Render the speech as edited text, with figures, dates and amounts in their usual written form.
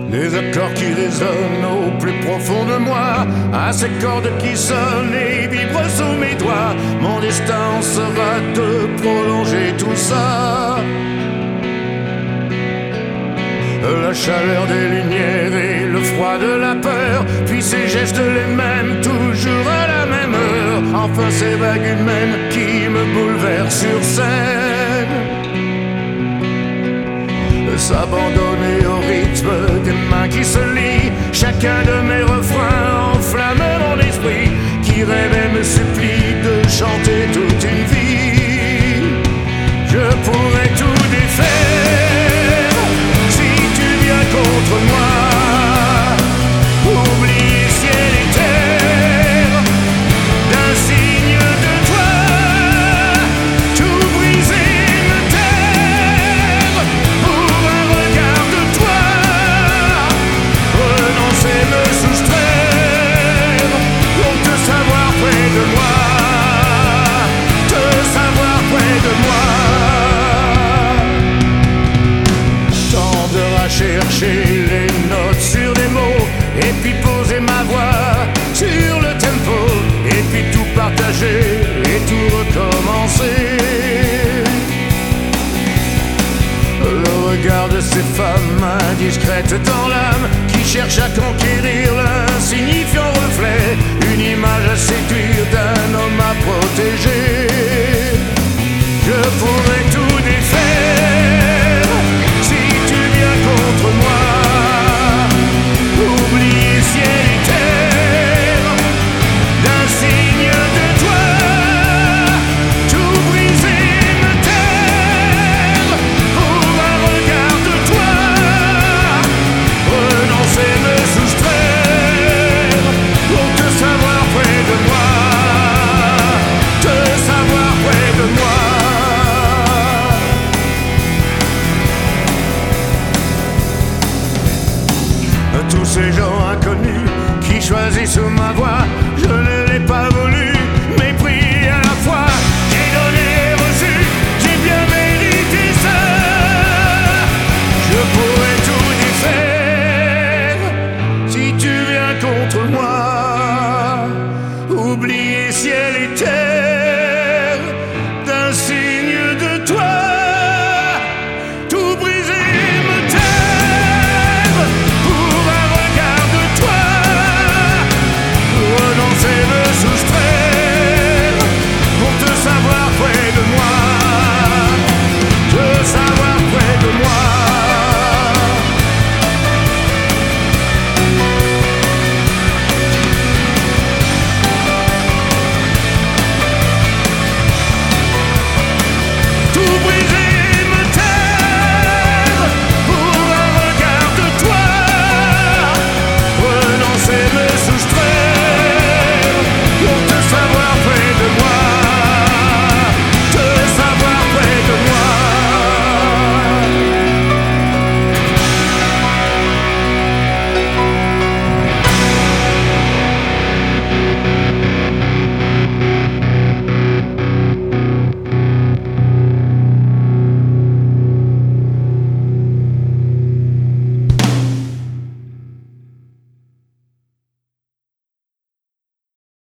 Les accords qui résonnent au plus profond de moi, à ces cordes qui sonnent et vibrent sous mes doigts. Mon destin sera de prolonger tout ça. La chaleur des lumières et le froid de la peur, puis ces gestes les mêmes, toujours à la même heure. Enfin ces vagues humaines qui me bouleversent sur scène. S'abandonner au rythme des mains qui se lient. Chacun de mes refrains enflamme mon esprit, qui rêve et me supplie de chanter toute une vie. Je pourrais tout défaire si tu viens contre moi. Oublier ciel et terre d'un signe de toi. Tout briser, me taire pour un regard de toi. Renoncer, me soustraire pour te savoir près de moi. Te savoir près de moi. Chercher les notes sur des mots, et puis poser ma voix sur le tempo, et puis tout partager et tout recommencer. Le regard de ces femmes indiscrètes dans l'âme, qui cherchent à conquérir l'insignifiant reflet, une image à séduire d'un homme à protéger. Je pourrais tout défaire si tu viens contre moi. Oublier ciel et terre d'un signe de toi. Tout briser, me taire pour un regard de toi. Renoncer, me soustraire pour te savoir près de moi. Te savoir près de moi. Tous ces gens inconnus qui choisissent ma voix.